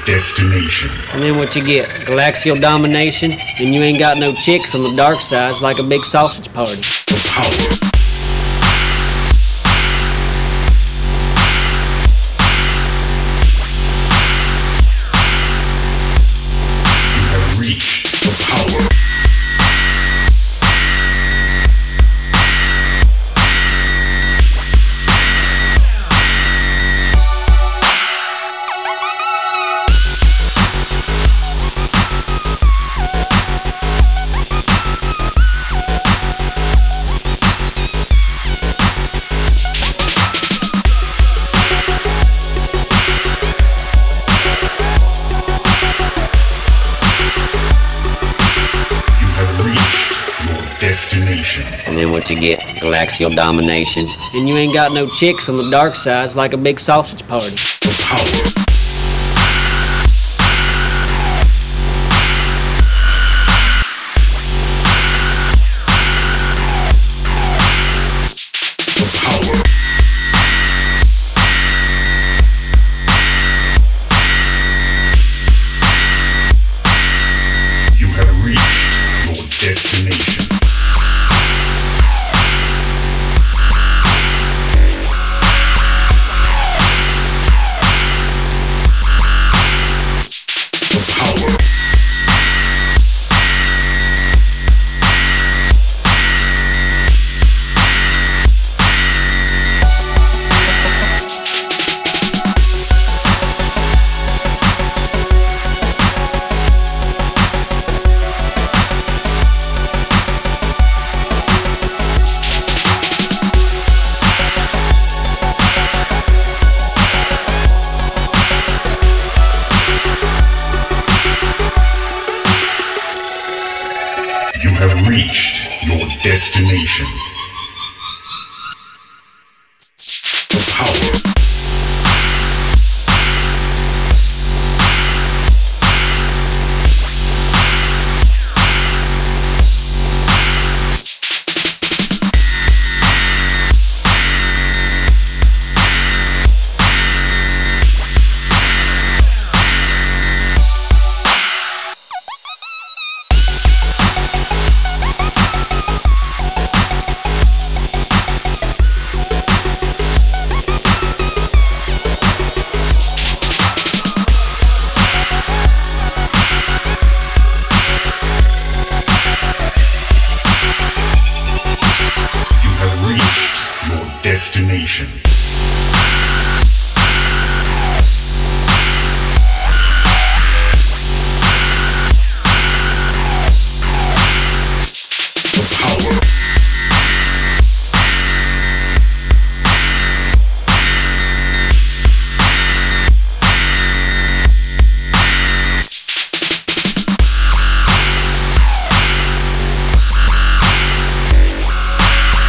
destination. And then what you get? Galaxial domination, and you ain't got no chicks on the dark side. It's like a big sausage party. Power. You have reached the power. Destination. And then what you get? Galaxial domination. And you ain't got no chicks on the dark side. It's like a big sausage party. Power. You have reached your destination. You have reached your destination. Power. Destination. Power.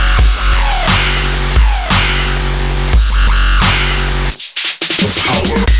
Power.